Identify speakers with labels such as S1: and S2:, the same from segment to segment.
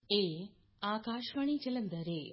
S1: ਇਹ ਆਕਾਸ਼ਵਾਣੀ ਜਲੰਧਰ ਏ।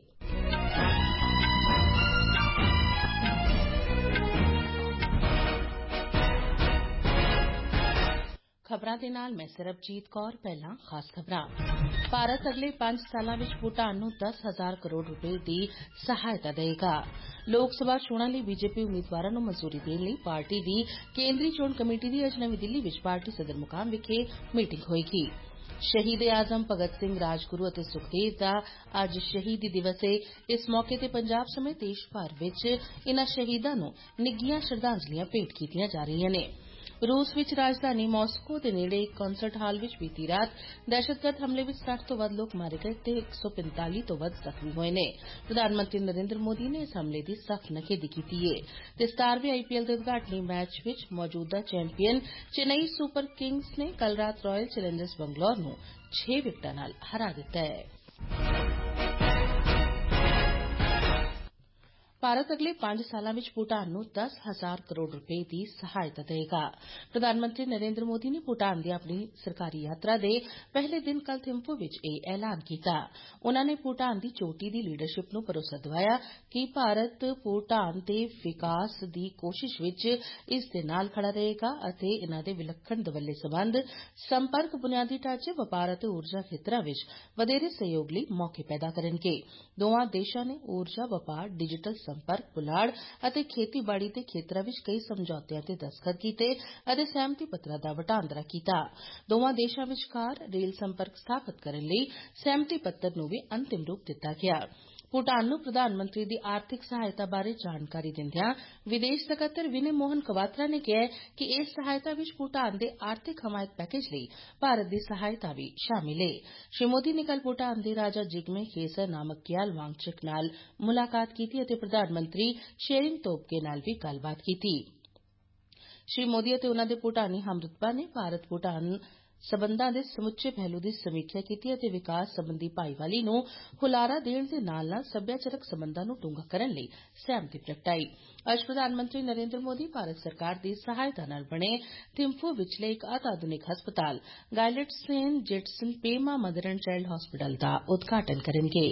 S1: ਖਬਰਾਂ ਦੇ ਨਾਲ ਮੈਂ ਸਰਬਜੀਤ ਕੌਰ। ਪਹਿਲਾਂ ਖਾਸ ਖਬਰਾਂ। ਭਾਰਤ ਅਗਲੇ 5 ਸਾਲਾਂ ਵਿੱਚ ਭੂਟਾਨ ਨੂੰ 10,000 ਕਰੋੜ ਰੁਪਏ ਦੀ ਸਹਾਇਤਾ ਦੇਵੇਗਾ। ਲੋਕ ਸਭਾ ਚੋਣਾਂ ਲਈ ਬੀਜੇਪੀ ਉਮੀਦਵਾਰਾਂ ਨੂੰ ਮਨਜ਼ੂਰੀ ਦੇਣ ਲਈ ਪਾਰਟੀ ਦੀ ਕੇਂਦਰੀ ਚੋਣ ਕਮੇਟੀ ਦੀ ਅੱਜ ਨਵੀਂ ਦਿੱਲੀ ਵਿੱਚ ਪਾਰਟੀ ਸਦਰ ਮੁਕਾਮ ਵਿਖੇ ਮੀਟਿੰਗ ਹੋਏਗੀ। ਸ਼ਹੀਦ-ਏ-ਆਜ਼ਮ ਭਗਤ ਸਿੰਘ, ਰਾਜਗੁਰੂ ਅਤੇ ਸੁਖਦੇਵ ਦਾ ਅੱਜ ਸ਼ਹੀਦੀ ਦਿਵਸ ਏ। ਇਸ ਮੌਕੇ ਤੇ ਪੰਜਾਬ ਸਮੇਤ ਦੇਸ਼ ਭਰ ਵਿੱਚ ਇਨ੍ਹਾਂ ਸ਼ਹੀਦਾਂ ਨੂੰ ਨਿੱਘੀਆਂ ਸ਼ਰਧਾਂਜਲੀਆਂ ਭੇਟ ਕੀਤੀਆਂ ਜਾ ਰਹੀਆਂ ਨੇ। ਰੂਸ ਵਿੱਚ ਰਾਜਧਾਨੀ ਮਾਸਕੋ ਦੇ ਨੇੜੇ ਇੱਕ ਕਨਸਰਟ ਹਾਲ ਵਿੱਚ ਬੀਤੀ ਰਾਤ ਦਹਿਸ਼ਤਗਰਦ ਹਮਲੇ ਵਿੱਚ 60 ਤੋਂ ਵੱਧ ਲੋਕ ਮਾਰੇ ਗਏ ਤੇ 145 ਤੋਂ ਵੱਧ ਜ਼ਖਮੀ ਹੋਏ ਨੇ। ਪ੍ਰਧਾਨ ਮੰਤਰੀ ਨਰਿੰਦਰ ਮੋਦੀ ਨੇ ਇਸ ਹਮਲੇ ਦੀ ਸਖਤ ਨਿਖੇਧੀ ਕੀਤੀ ਏ ਤੇ 17ਵੇਂ ਆਈਪੀਐਲ ਦੇ ਉਦਘਾਟਨੀ ਮੈਚ ਵਿੱਚ ਮੌਜੂਦਾ ਚੈਂਪੀਅਨ ਚੇਨਈ ਸੁਪਰ ਕਿੰਗਜ਼ ਨੇ ਕੱਲ੍ਹ ਰਾਤ ਰਾਇਲ ਚੈਲੰਜਰਸ ਬੰਗਲੌਰ ਨੂੰ 6 ਵਿਕਟਾਂ ਨਾਲ ਹਰਾ ਦਿੱਤਾ ਹੈ। ਭਾਰਤ ਅਗਲੇ 5 ਸਾਲਾਂ ਵਿੱਚ ਭੂਟਾਨ ਨੂੰ 10,000 ਕਰੋੜ ਰੁਪਏ ਦੀ ਸਹਾਇਤਾ ਦੇਵੇਗਾ। ਪ੍ਰਧਾਨ ਮੰਤਰੀ ਨਰਿੰਦਰ ਮੋਦੀ ਨੇ ਭੂਟਾਨ ਦੀ ਆਪਣੀ ਸਰਕਾਰੀ ਯਾਤਰਾ ਦੇ ਪਹਿਲੇ ਦਿਨ ਕੱਲ੍ਹ ਥਿੰਪੂ ਵਿੱਚ ਇਹ ਐਲਾਨ ਕੀਤਾ। ਉਨ੍ਹਾਂ ਨੇ ਭੂਟਾਨ ਦੀ ਚੋਟੀ ਦੀ ਲੀਡਰਸ਼ਿਪ ਨੂੰ ਭਰੋਸਾ ਦਿਵਾਇਆ ਕਿ ਭਾਰਤ ਭੂਟਾਨ ਦੇ ਵਿਕਾਸ ਦੀ ਕੋਸ਼ਿਸ਼ ਵਿੱਚ ਇਸ ਦੇ ਨਾਲ ਖੜਾ ਰਹੇਗਾ ਅਤੇ ਇਨ੍ਹਾਂ ਦੇ ਵਿਲੱਖਣ ਦਵੱਲੇ ਸਬੰਧ, ਸੰਪਰਕ, ਬੁਨਿਆਦੀ ਢਾਂਚੇ, ਵਪਾਰ ਅਤੇ ਊਰਜਾ ਖੇਤਰਾਂ ਵਿੱਚ ਵਧੇਰੇ ਸਹਿਯੋਗ ਲਈ ਮੌਕੇ ਪੈਦਾ ਕਰਨਗੇ। ਦੋਵਾਂ ਦੇਸ਼ਾਂ ਨੇ ਊਰਜਾ, ਵਪਾਰ, ਡਿਜੀਟਲ ਸੰਪਰਕ, ਪੁਲਾੜ ਅਤੇ ਖੇਤੀਬਾੜੀ ਦੇ ਖੇਤਰਾਂ ਵਿੱਚ ਕਈ ਸਮਝੌਤਿਆਂ ਤੇ ਦਸਤਖਤ ਕੀਤੇ ਅਤੇ ਸਹਿਮਤੀ ਪੱਤਰਾਂ ਦਾ ਵਟਾਂਦਰਾ ਕੀਤਾ। ਦੋਵਾਂ ਦੇਸ਼ਾਂ ਵਿਚਕਾਰ ਰੇਲ ਸੰਪਰਕ ਸਥਾਪਤ ਕਰਨ ਲਈ ਸਹਿਮਤੀ ਪੱਤਰ ਨੂੰ ਵੀ ਅੰਤਿਮ ਰੂਪ ਦਿੱਤਾ ਗਿਆ। ਭੂਟਾਨ ਨੂੰ ਪ੍ਰਧਾਨ ਮੰਤਰੀ ਦੀ ਆਰਥਿਕ ਸਹਾਇਤਾ ਬਾਰੇ ਜਾਣਕਾਰੀ ਦਿੰਦਿਆਂ ਵਿਦੇਸ਼ ਸਕੱਤਰ ਵਿਨੇ ਮੋਹਨ ਕਵਾਤਰਾ ਨੇ ਕਿਹਾ ਕਿ ਇਸ ਸਹਾਇਤਾ ਵਿੱਚ ਭੂਟਾਨ ਦੇ ਆਰਥਿਕ ਹਮਾਇਤ ਪੈਕੇਜ ਲਈ ਭਾਰਤ ਦੀ ਸਹਾਇਤਾ ਵੀ ਸ਼ਾਮਿਲ ਏ। ਸ਼੍ਰੀ ਮੋਦੀ ਨੇ ਕੱਲ੍ਹ ਭੂਟਾਨ ਦੇ ਰਾਜਾ ਜਿਗਮੇ ਖੇਸਰ ਨਾਮਗਯਾਲ ਵਾਂਗਚੁਕ ਨਾਲ ਮੁਲਾਕਾਤ ਕੀਤੀ ਅਤੇ ਪ੍ਰਧਾਨ ਮੰਤਰੀ ਸ਼ੇਰਿੰਗ ਤੋਬਗੇ ਨਾਲ ਵੀ ਗੱਲਬਾਤ ਕੀਤੀ। ਸ਼੍ਰੀ ਮੋਦੀ ਅਤੇ ਉਨ੍ਹਾਂ ਦੇ ਭੂਟਾਨੀ ਹਮਰੁਤਬਾ ਨੇ ਭਾਰਤ ਭੂਟਾਨ ਸਬੰਧਾਂ ਦੇ ਸਮੁੱਚੇ ਪਹਿਲੂ ਦੀ ਸਮੀਖਿਆ ਕੀਤੀ ਅਤੇ ਵਿਕਾਸ ਸਬੰਧੀ ਭਾਈਵਾਲੀ ਨੂੰ ਹੁਲਾਰਾ ਦੇਣ ਦੇ ਨਾਲ-ਨਾਲ ਸੱਭਿਆਚਾਰਕ ਸਬੰਧਾਂ ਨੂੰ ਡੂੰਘਾ ਕਰਨ ਲਈ ਸਹਿਮਤੀ ਪ੍ਰਗਟਾਈ। ਅੱਜ ਪ੍ਰਧਾਨ ਮੰਤਰੀ ਨਰਿੰਦਰ ਮੋਦੀ ਭਾਰਤ ਸਰਕਾਰ ਦੀ ਸਹਾਇਤਾ ਨਾਲ ਬਣੇ ਥਿੰਫੂ ਵਿਚਲੇ ਇੱਕ ਅਤਿਆਧੁਨਿਕ ਹਸਪਤਾਲ Gyaltsuen Jetsun Pema mother and child ਹਸਪਤਾਲ ਦਾ ਉਦਘਾਟਨ ਕਰਨਗੇ।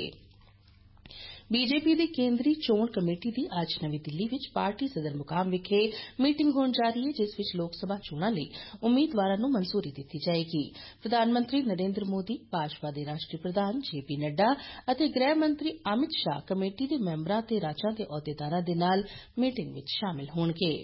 S1: ਬੀਜੇਪੀ ਦੀ ਕੇਂਦਰੀ ਚੋਣ ਕਮੇਟੀ ਦੀ ਅੱਜ ਨਵੀਂ ਦਿੱਲੀ ਵਿੱਚ ਪਾਰਟੀ ਸਦਰ ਮੁਕਾਮ ਵਿਖੇ ਮੀਟਿੰਗ ਹੋਣ ਜਾ ਰਹੀ ਹੈ, ਜਿਸ ਵਿੱਚ ਲੋਕ ਸਭਾ ਚੋਣਾਂ ਲਈ ਉਮੀਦਵਾਰਾਂ ਨੂੰ ਮਨਜ਼ੂਰੀ ਦਿੱਤੀ ਜਾਏਗੀ। ਪ੍ਰਧਾਨ ਮੰਤਰੀ ਨਰਿੰਦਰ ਮੋਦੀ, ਭਾਜਪਾ ਦੇ ਰਾਸ਼ਟਰੀ ਪ੍ਰਧਾਨ JP ਨੱਡਾ ਅਤੇ ਗ੍ਰਹਿ ਮੰਤਰੀ ਅਮਿਤ ਸ਼ਾਹ ਕਮੇਟੀ ਦੇ ਮੈਂਬਰਾਂ ਤੇ ਰਾਜਾਂ ਦੇ ਅਹੁਦੇਦਾਰਾਂ ਦੇ ਨਾਲ ਮੀਟਿੰਗ ਵਿੱਚ ਸ਼ਾਮਲ ਹੋਣਗੇ।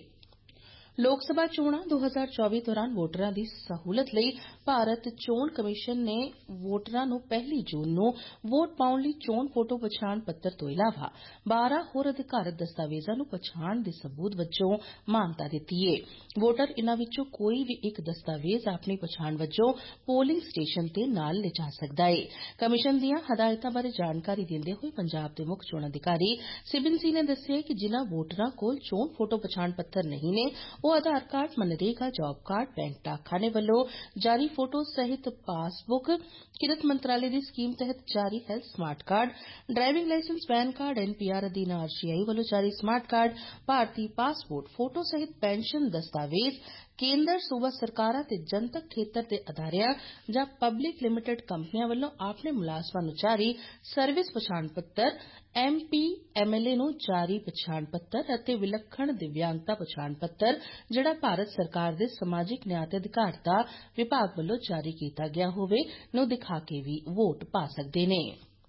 S1: ਲੋਕ ਸਭਾ ਚੋਣਾਂ 2024 ਦੌਰਾਨ ਵੋਟਰਾਂ ਦੀ ਸਹੂਲਤ ਲਈ ਭਾਰਤ ਚੋਣ ਕਮਿਸ਼ਨ ਨੇ ਵੋਟਰਾਂ ਨੂੰ 1 ਜੂਨ ਨੂੰ ਵੋਟ ਪਾਉਣ ਲਈ ਚੋਣ ਫੋਟੋ ਪਛਾਣ ਪੱਤਰ ਤੋਂ ਇਲਾਵਾ 12 ਹੋਰ ਅਧਿਕਾਰਤ ਦਸਤਾਵੇਜ਼ਾਂ ਨੂੰ ਪਛਾਣ ਦੇ ਸਬੂਤ ਵਜੋਂ ਮਾਨਤਾ ਦਿੱਤੀ ਏ। ਵੋਟਰ ਇਨ੍ਹਾਂ ਵਿੱਚੋਂ ਕੋਈ ਵੀ ਇੱਕ ਦਸਤਾਵੇਜ਼ ਆਪਣੀ ਪਛਾਣ ਵਜੋਂ ਪੋਲਿੰਗ ਸਟੇਸ਼ਨ ਤੇ ਨਾਲ ਲਿਜਾ ਸਕਦਾ ਏ। ਕਮਿਸ਼ਨ ਦੀਆਂ ਹਦਾਇਤਾਂ ਬਾਰੇ ਜਾਣਕਾਰੀ ਦਿੰਦੇ ਹੋਏ ਪੰਜਾਬ ਦੇ ਮੁੱਖ ਚੋਣ ਅਧਿਕਾਰੀ ਸਿਬਨ ਸਿੰਘ ਨੇ ਦੱਸਿਆ ਕਿ ਜਿਨ੍ਹਾਂ ਵੋਟਰਾਂ ਕੋਲ ਚੋਣ ਫੋਟੋ ਪਛਾਣ ਪੱਤਰ ਨਹੀਂ ਨੇ, ਉਹ Aadhaar card, MNREGA, job card, bank ਡਾਕਖਾਨੇ ਵੱਲੋਂ ਜਾਰੀ ਫੋਟੋ ਸਹਿਤ ਪਾਸਬੁੱਕ, ਕਿਰਤ ਮੰਤਰਾਲੇ ਦੀ ਸਕੀਮ ਤਹਿਤ ਜਾਰੀ health smart card, driving licence, PAN card, NPR ਅਧੀਨ RCI ਵੱਲੋਂ ਜਾਰੀ ਸਮਾਰਟ ਕਾਰਡ, ਭਾਰਤੀ ਪਾਸਪੋਰਟ, ਫੋਟੋ ਸਹਿਤ ਪੈਨਸ਼ਨ ਦਸਤਾਵੇਜ਼, ਕੇਂਦਰ ਸੂਬਾ ਸਰਕਾਰਾਂ ਤੇ ਜਨਤਕ ਖੇਤਰ ਦੇ ਅਦਾਰਿਆਂ ਜਾਂ ਪਬਲਿਕ ਲਿਮਟਿਡ ਕੰਪਨੀਆਂ ਵੱਲੋਂ ਆਪਣੇ ਮੁਲਾਜ਼ਮਾਂ ਨੂੰ ਜਾਰੀ ਸਰਵਿਸ ਪਛਾਣ ਪੱਤਰ, MP MLA ਨੂੰ ਜਾਰੀ ਪਛਾਣ ਪੱਤਰ ਅਤੇ ਵਿਲੱਖਣ ਦਿਵਿਆਂਗਤਾ ਪਛਾਣ ਪੱਤਰ, ਜਿਹੜਾ ਭਾਰਤ ਸਰਕਾਰ ਦੇ ਸਮਾਜਿਕ ਨਿਆਂ ਤੇ ਅਧਿਕਾਰਤਾ ਵਿਭਾਗ ਵੱਲੋਂ ਜਾਰੀ ਕੀਤਾ ਗਿਆ ਹੋਵੇ, ਨੂੰ ਦਿਖਾ ਕੇ ਵੀ ਵੋਟ ਪਾ ਸਕਦੇ ਨੇ।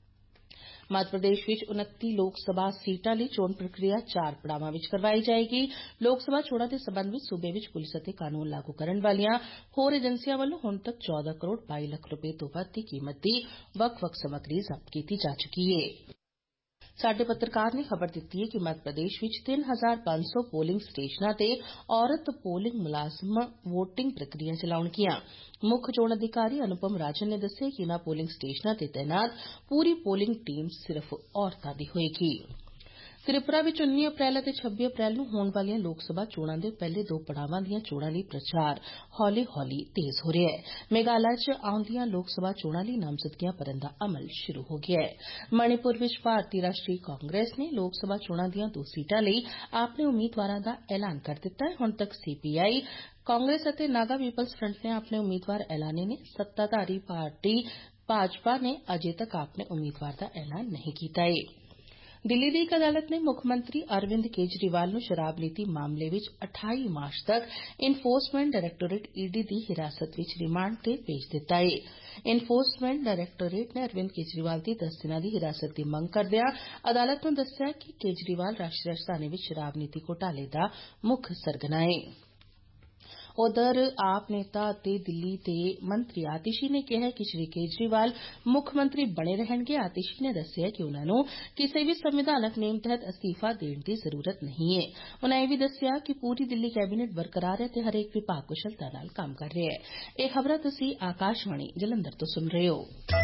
S1: ਮੱਧ ਪ੍ਰਦੇਸ਼ ਵਿੱਚ 29 ਲੋਕ ਸਭਾ ਸੀਟਾਂ ਲਈ ਚੋਣ ਪ੍ਰਕਿਰਿਆ 4 ਪੜਾਵਾਂ ਵਿੱਚ ਕਰਵਾਈ ਜਾਏਗੀ। ਲੋਕ ਸਭਾ ਚੋਣਾਂ ਦੇ ਸਬੰਧ ਵਿੱਚ ਸੂਬੇ ਵਿੱਚ ਪੁਲਿਸ ਅਤੇ ਕਾਨੂੰਨ ਲਾਗੂ ਕਰਨ ਵਾਲੀਆਂ ਹੋਰ ਏਜੰਸੀਆਂ ਵੱਲੋਂ ਹੁਣ ਤੱਕ 14 ਕਰੋੜ 22 ਲੱਖ ਰੁਪਏ ਤੋਂ ਵੱਧ ਦੀ ਕੀਮਤ ਦੀ ਵੱਖ-ਵੱਖ ਸਮੱਗਰੀ ਜ਼ਬਤ ਕੀਤੀ ਜਾ ਚੁੱਕੀ ਏ। ਸਾਡੇ ਪੱਤਰਕਾਰ ਨੇ ਖਬਰ ਦਿੱਤੀ ਹੈ ਕਿ ਮੱਧ ਪ੍ਰਦੇਸ਼ ਵਿੱਚ 3,500 ਪੋਲਿੰਗ ਸਟੇਸ਼ਨਾਂ ਤੇ ਔਰਤ ਪੋਲਿੰਗ ਮੁਲਾਜ਼ਮ ਵੋਟਿੰਗ ਪ੍ਰਕਿਰਿਆ ਚਲਾਉਣਗੀਆਂ। ਮੁੱਖ ਚੋਣ ਅਧਿਕਾਰੀ ਅਨੁਪਮ ਰਾਜਨ ਨੇ ਦੱਸਿਆ ਕਿ ਇਨ੍ਹਾਂ ਪੋਲਿੰਗ ਸਟੇਸ਼ਨਾਂ ਤੇ ਤੈਨਾਤ ਪੂਰੀ ਪੋਲਿੰਗ ਟੀਮ ਸਿਰਫ਼ ਔਰਤਾਂ ਦੀ ਹੋਏਗੀ। ਤ੍ਰਿਪੁਰਾ ਵਿੱਚ 19 ਅਪ੍ਰੈਲ ਅਤੇ 26 ਅਪ੍ਰੈਲ ਨੂੰ ਹੋਣ ਵਾਲੀਆਂ ਲੋਕ ਸਭਾ ਚੋਣਾਂ ਦੇ ਪਹਿਲੇ 2 ਪੜਾਵਾਂ ਦੀਆਂ ਚੋਣਾਂ ਲਈ ਪ੍ਰਚਾਰ ਹੌਲੀ-ਹੌਲੀ ਤੇਜ਼ ਹੋ ਰਿਹਾ ਹੈ। ਮੇਘਾਲయ 'ਚ ਆਉਂਦੀਆਂ ਲੋਕ ਸਭਾ ਚੋਣਾਂ ਲਈ ਨਾਮਜ਼ਦਗੀਆਂ ਭਰਨ ਦਾ ਅਮਲ ਸ਼ੁਰੂ ਹੋ ਗਿਆ ਹੈ। ਮਣੀਪੁਰ ਵਿੱਚ ਭਾਰਤੀ ਰਾਸ਼ਟਰੀ ਕਾਂਗਰਸ ਨੇ ਲੋਕ ਸਭਾ ਚੋਣਾਂ ਦੀਆਂ 2 ਸੀਟਾਂ ਲਈ ਆਪਣੇ ਉਮੀਦਵਾਰਾਂ ਦਾ ਐਲਾਨ ਕਰ ਦਿੱਤਾ ਹੈ। ਹੁਣ ਤੱਕ CPI, ਕਾਂਗਰਸ ਅਤੇ ਨਾਗਾ ਪੀਪਲਜ਼ ਫਰੰਟ ਨੇ ਆਪਣੇ ਉਮੀਦਵਾਰ ਐਲਾਨੇ ਨੇ। ਸੱਤਾਧਾਰੀ ਪਾਰਟੀ भाजपा ने अजे तक अपने उम्मीदवार का ऐलान नहीं किया है। दिल्ली की एक अदालत ने मुख्यमंत्री अरविंद केजरीवाल नूं शराब नीति मामले विच 28 मार्च तक इनफोर्समेंट डायरैक्टोरेट ईडी की हिरासत विच रिमांड ते भेज दिता है। इनफोर्समेंट डायरैक्टोरेट ने अरविंद केजरीवाल की 10 दिनां की हिरासत की मंग करदिआं अदालत नूं दस्सिआ कि केजरीवाल राष्ट्रीय राजधानी विच शराब नीति घोटाले दा मुख सरगना है। उधर आप नेता ते दिल्ली के मंत्री आतिशी ने कहा कि श्री केजरीवाल मुख्यमंत्री बने रहणगे। आतिशी ने दस्सिआ कि उन्हां नूं किसी भी संविधानक नेम तहत अस्तीफा देने की जरूरत नहीं है। उन्हां यह भी दस्सिआ कि पूरी दिल्ली कैबिनेट बरकरार है ते हरेक विभाग कुशलता नाल काम कर रहा है। यह खबरां तुसीं आकाशवाणी जलंधर तो सुन रहे हो।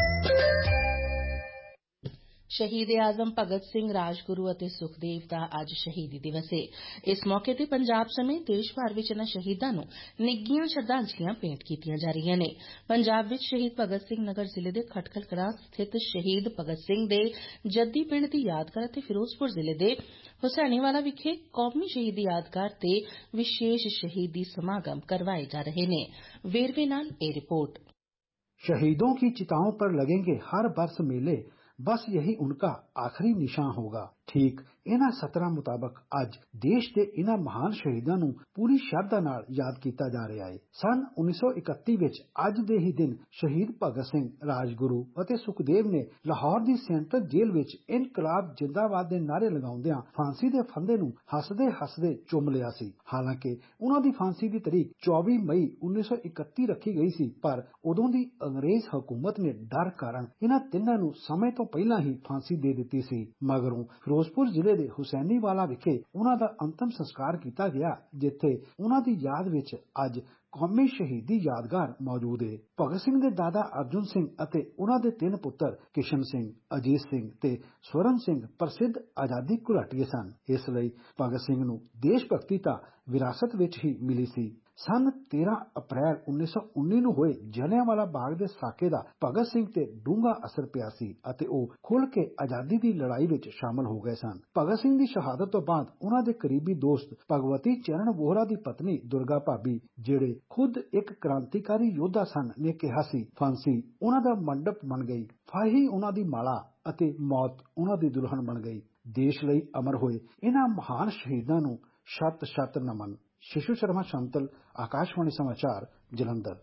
S1: शहीद ए आजम भगत सिंह राजगुरू ਅਤੇ सुखदेव ਦਾ ਅੱਜ शहीदी दिवस है। इस मौके ते पंजाब समेत देश भर विच इन्हां शहीदां नूं निੱਘੀਆਂ श्रद्धांजलियां भेंट कीतीਆਂ जा रਹੀਆਂ ने। पंजाब विच शहीद भगत सिंह नगर जिले के खटखल कलां स्थित शहीद भगत सिंह दे जद्दी पिंड दी यादगार ते फिरोजपुर जिले के हुसैनीवाला विखे कौमी शहीदी यादगार ते विशेष शहीदी समागम करवाए जा रहे ने। वेरवे नाल ए रिपोर्ट।
S2: शहीदों की चिताओं पर लगेंगे हर बरस मेले, बस यही उनका आखिरी निशान होगा। ठीक इन्हां सतरां मुताबक अज देश के इन्हां महान शहीदां नूं पूरी श्रद्धा नाल याद किया जा रहा है। सन 1931 विच अज दे ही दिन शहीद भगत सिंह, राजगुरू ਅਤੇ सुखदेव ने लाहौर की सेंट्रल जेल विच इनकलाब जिंदाबाद के नारे लगाउंदिआं फांसी के फंदे नूं हसदे हसदे चुम लिया सी। हालांकि उन्हां दी फांसी की तारीख 24 मई 1931 रखी गई सी, पर उदों दी अंग्रेज हुकूमत ने डर कारण इन्हां तिन्नां नूं समय तो पहला ही फांसी दे दी सी। मगरों फिरोजपुर जिले के हुसैनीवाला विखे उन्हां दा अंतिम संस्कार किया गया, जिथे उन्हां दी याद विच अज कौमी शहीदी यादगार मौजूद है। भगत सिंह के दादा अर्जुन सिंह अते उन्हां दे 3 पुत्र किशन सिंह, अजीत सिंह ते स्वरण सिंह प्रसिद्ध आजादी घुलाटिए सन। इसलिए भगत सिंह नूं देश भगती ता विरासत विच ही मिली सी। सन 13 अप्रैल 1919 ਨੂੰ ਹੋਏ ਜਲਿਆਂਵਾਲਾ ਬਾਗ ਦੇ ਸਾਕੇ ਦਾ ਭਗਤ ਸਿੰਘ ਤੇ ਡੂੰਘਾ ਅਸਰ ਪਿਆ ਸੀ ਅਤੇ ਉਹ ਖੁੱਲ੍ਹ ਕੇ ਆਜ਼ਾਦੀ ਦੀ ਲੜਾਈ ਵਿੱਚ ਸ਼ਾਮਲ ਹੋ ਗਏ ਸਨ। ਭਗਤ ਸਿੰਘ ਦੀ ਸ਼ਹਾਦਤ ਤੋਂ ਬਾਅਦ ਉਹਨਾਂ ਦੇ ਕਰੀਬੀ ਦੋਸਤ ਭਗਵਤੀ ਚਰਨ ਵੋਹਰਾ ਦੀ ਪਤਨੀ ਦੁਰਗਾ ਭਾਬੀ, ਜਿਹੜੇ ਖੁਦ ਇੱਕ ਕ੍ਰਾਂਤੀਕਾਰੀ ਯੋਧਾ ਸਨ, ਨੇ ਕਿਹਾ ਸੀ ਫਾਂਸੀ ਉਹਨਾਂ ਦਾ ਮੰਡਪ ਬਣ ਗਈ, ਫਾਹੀ ਉਹਨਾਂ ਦੀ ਮਾਲਾ ਅਤੇ ਮੌਤ ਉਹਨਾਂ ਦੀ ਦੁਲਹਨ ਬਣ ਗਈ। ਦੇਸ਼ ਲਈ ਅਮਰ ਹੋਏ ਇਹਨਾਂ ਮਹਾਨ ਸ਼ਹੀਦਾਂ ਨੂੰ ਸ਼ਤ ਸ਼ਤ ਨਮਨ। शिशु शर्मा शांतल, आकाशवाणी समाचार, जलंधर।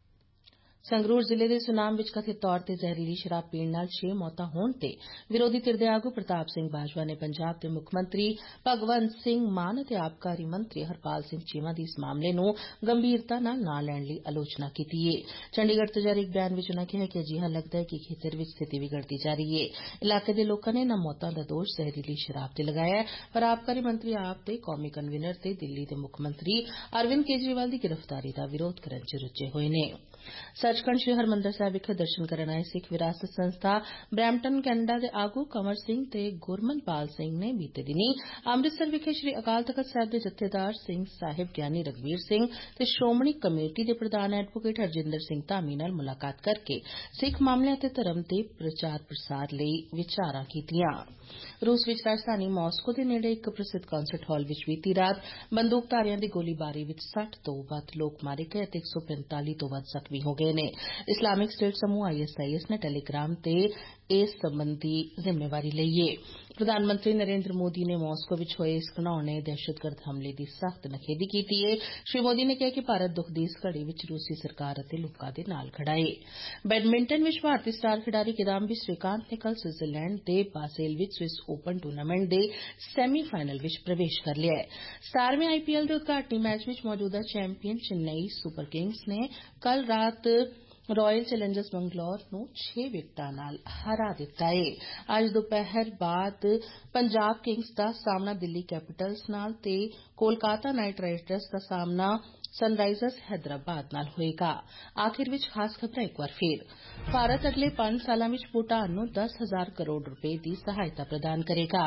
S1: संगरूर जिले के सुनाम विच कथित तौर पर जहरीली शराब पीण नाल 6 मौतां होण ते विरोधी धिर दे आगू प्रताप सिंह बाजवा ने पंजाब के मुख्यमंत्री भगवंत सिंह मान ते आबकारी मंत्री हरपाल सिंह चीमा की इस मामले नूं गंभीरता नाल ना लैण लई आलोचना कीती है। चंडीगढ़ तो जारी एक बयान विच उन्होंने कहा कि अजिहा लगदा है कि खेतर विच स्थिति बिगड़ती जा रही है। इलाके के लोगों ने इन्हां मौतां दा दोष जहरीली शराब ते लगाया है, पर आबकारी मंत्री आप ते कौमी कन्वीनर ते दिल्ली के मुख्यमंत्री अरविंद केजरीवाल की गिरफ्तारी का विरोध करन च रुझे हुए ने। सचखंड श्री हरमंदर साहिब विखे दर्शन करन आए सिख विरासत संस्था ब्रैम्पटन कैनेडा के आगू कंवर सिंह ते गुरमनपाल सिंह ने बीते दिनी अमृतसर विखे श्री अकाल तख्त साहिब के जत्थेदार सिंह साहिब ज्ञानी रघुवीर सिंह ते श्रोमणी कमेटी के प्रधान एडवोकेट हरजिंदर सिंह धामी नाल मुलाकात करके सिख मामले ते धर्म के प्रचार प्रसार लई विचारां कीतियां। रूस विच राजधानी मास्को के नेड़े एक प्रसिद्ध कॉन्सर्ट हाल विच बीती रात बंदूकधारियां दी गोलीबारी विच 60 तो वध लोग मारे गए ते 145 तो वध जख्मी हो गए ने। इस्लामिक स्टेट समूह ISIS ने टेलीग्राम ते इस संबंधी जिम्मेवारी लई है। प्रधानमंत्री नरेंद्र मोदी ने मास्को विच होए इस घिनौने दहशतगर्द हमले की सख्त नखेदी कीती है। श्री मोदी ने कहा कि भारत दुख दी इस घड़ी विच रूसी सरकार अते लोकां दे नाल खड़ा है। बैडमिंटन विच भारतीय स्टार खिडारी किदांबी श्रीकांत ने कल स्विट्जरलैंड दे बासेल विच स्विस ओपन टूर्नामेंट दे सेमीफाइनल विच प्रवेश कर लिया है। 17वें IPL दे उद्घाटनी मैच विच मौजूदा चैंपियन चेन्नई सुपर किंग्स ने कल रात रॉयल चैलेंजर्स बंगलौर नूं 6 विकेटां नाल हरा दिता है। अज दोपहर बाद पंजाब किंग्स दा सामना दिल्ली कैपिटल्स नाल ते कोलकाता नाइट राइडर्स दा सामना सनराइजर्स हैदराबाद नाल होएगा। आखिर विच खास खबरां एक बार फिर। भारत अगले 5 सालां विच भूटान नूं 10,000 करोड़ रुपए की सहायता प्रदान करेगा।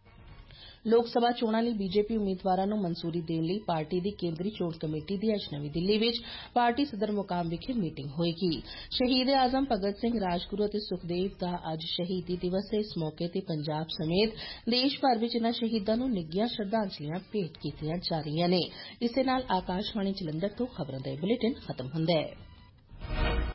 S1: लोक सभा चोणां लई बीजेपी उम्मीदवारां नूं मंजूरी देण लई पार्टी दी केंद्री चोण कमेटी दी अज नवीं दिल्ली विच पार्टी सदर मुकाम विखे मीटिंग होएगी। शहीद ए आजम भगत सिंह, राजगुरू ते सुखदेव दा अज शहीदी दिवस है। इस मौके ते पंजाब समेत देश भर विच इन्हां शहीदां नूं निग्घियां श्रद्धांजलियां भेंट कीतीआं जा रहीआं ने। इस दे नाल आकाशवाणी जलंधर तो खबरां दा बुलेटिन खत्म हुंदा है।